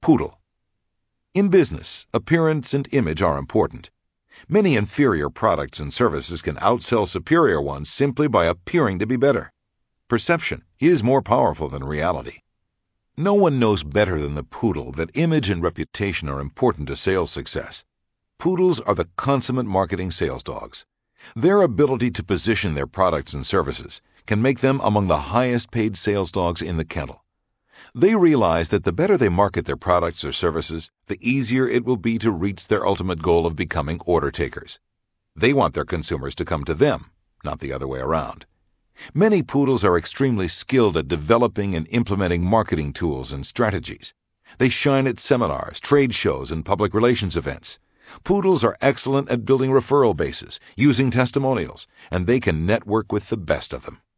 Poodle. In business, appearance and image are important. Many inferior products and services can outsell superior ones simply by appearing to be better. Perception is more powerful than reality. No one knows better than the poodle that image and reputation are important to sales success. Poodles are the consummate marketing sales dogs. Their ability to position their products and services can make them among the highest paid sales dogs in the kennel. They realize that the better they market their products or services, the easier it will be to reach their ultimate goal of becoming order takers. They want their consumers to come to them, not the other way around. Many poodles are extremely skilled at developing and implementing marketing tools and strategies. They shine at seminars, trade shows, and public relations events. Poodles are excellent at building referral bases, using testimonials, and they can network with the best of them.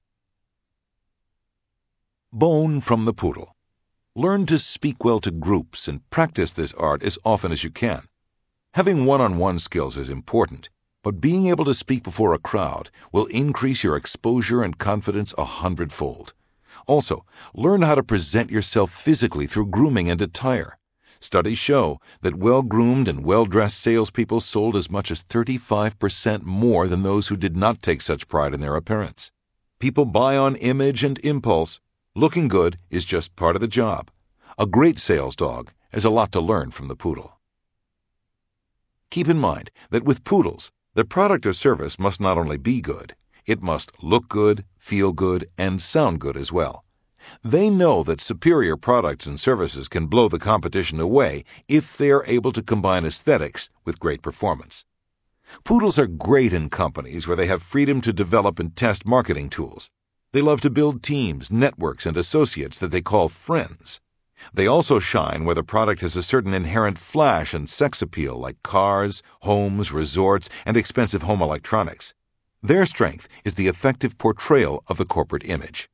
Bone from the poodle. Learn to speak well to groups and practice this art as often as you can. Having one-on-one skills is important, but being able to speak before a crowd will increase your exposure and confidence 100-fold. Also, learn how to present yourself physically through grooming and attire. Studies show that well-groomed and well-dressed salespeople sold as much as 35% more than those who did not take such pride in their appearance. People buy on image and impulse. Looking good is just part of the job. A great sales dog has a lot to learn from the poodle. Keep in mind that with poodles, the product or service must not only be good, it must look good, feel good, and sound good as well. They know that superior products and services can blow the competition away if they are able to combine aesthetics with great performance. Poodles are great in companies where they have freedom to develop and test marketing tools. They love to build teams, networks, and associates that they call friends. They also shine where the product has a certain inherent flash and sex appeal like cars, homes, resorts, and expensive home electronics. Their strength is the effective portrayal of the corporate image.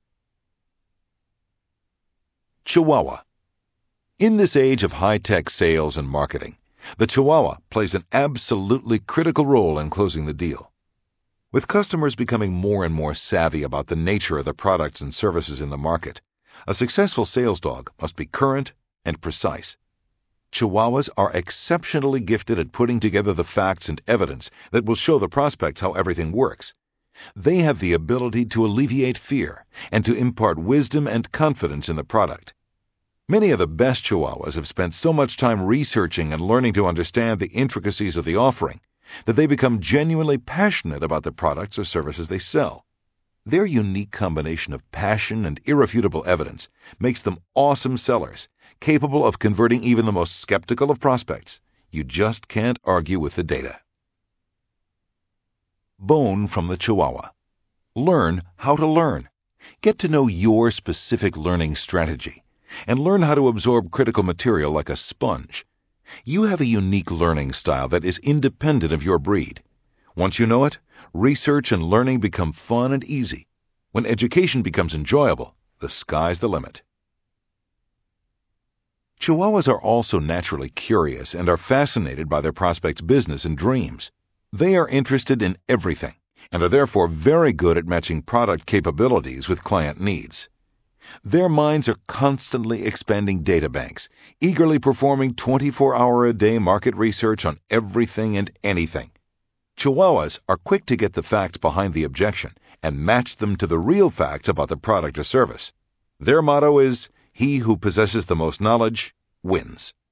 Chihuahua. In this age of high-tech sales and marketing, the Chihuahua plays an absolutely critical role in closing the deal. With customers becoming more and more savvy about the nature of the products and services in the market, a successful sales dog must be current and precise. Chihuahuas are exceptionally gifted at putting together the facts and evidence that will show the prospects how everything works. They have the ability to alleviate fear and to impart wisdom and confidence in the product. Many of the best Chihuahuas have spent so much time researching and learning to understand the intricacies of the offering that they become genuinely passionate about the products or services they sell. Their unique combination of passion and irrefutable evidence makes them awesome sellers, capable of converting even the most skeptical of prospects. You just can't argue with the data. Bone from the Chihuahua. Learn how to learn. Get to know your specific learning strategy and learn how to absorb critical material like a sponge. You have a unique learning style that is independent of your breed. Once you know it, research and learning become fun and easy. When education becomes enjoyable, the sky's the limit. Chihuahuas are also naturally curious and are fascinated by their prospects' business and dreams. They are interested in everything and are therefore very good at matching product capabilities with client needs. Their minds are constantly expanding data banks, eagerly performing 24-hour-a-day market research on everything and anything. Chihuahuas are quick to get the facts behind the objection and match them to the real facts about the product or service. Their motto is, "He who possesses the most knowledge wins."